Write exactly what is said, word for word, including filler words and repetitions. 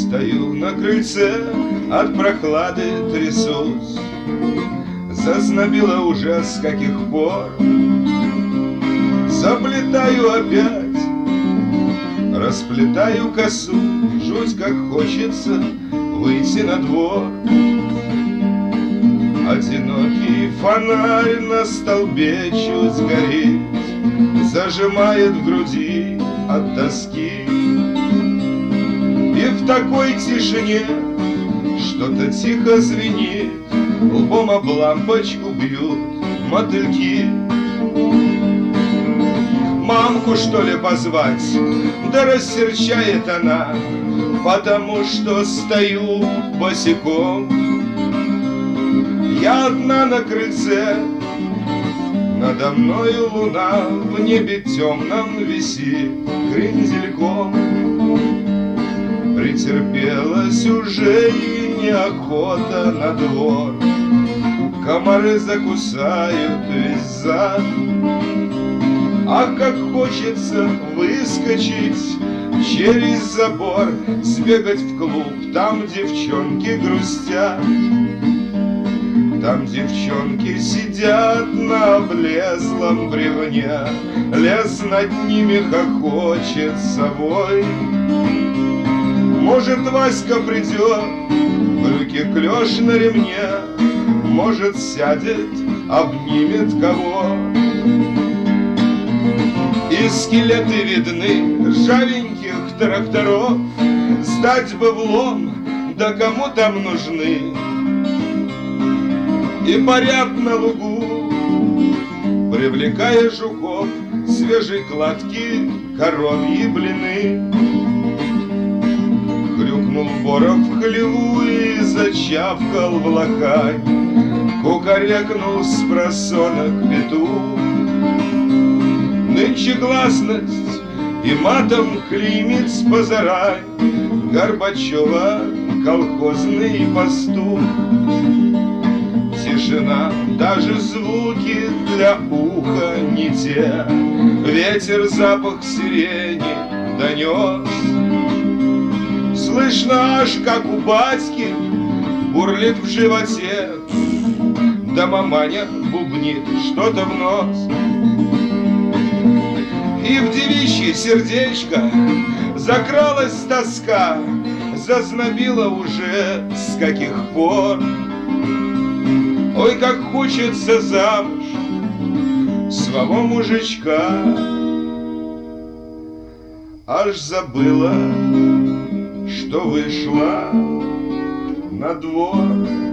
Стою на крыльце, от прохлады трясусь. Зазнобило уже с каких пор. Заплетаю опять, расплетаю косу. Жуть как хочется выйти на двор. Одинокий фонарь на столбе чуть горит, зажимает в груди от тоски. И в такой тишине что-то тихо звенит, лбом об лампочку бьют мотыльки. Мамку, что ли, позвать? Да рассерчает она, потому что стою босиком. Я одна на крыльце, надо мною луна в небе темном висит крендельком. Претерпелась уже и неохота на двор. Комары закусают весь зад. Ах, как хочется выскочить через забор, сбегать в клуб, там девчонки грустят. Там девчонки сидят на облезлом бревне, лес над ними хохочет совой. Может, Васька придет, брюки клеш на ремне, может, сядет, обнимет кого. И скелеты видны ржавеньких тракторов, сдать бы в лом, да кому там нужны. И парят на лугу, привлекая жуков, свежей кладки коровьи блины. Хрюкнул боров в хлеву и зачавкал в лохань, кукарекнул спросонок петух. Нынче гласность и матом клеймит с позарань Горбачева колхозный пастух. Тишина, даже звуки для уха не те. Ветер запах сирени донес. Слышно аж, как у батьки бурлит в животе, да маманя бубнит что-то в нос. И в девичье сердечко закралась тоска, зазнобила уже с каких пор. Ой, как хочется замуж своего мужичка, аж забыла, что вышла на двор.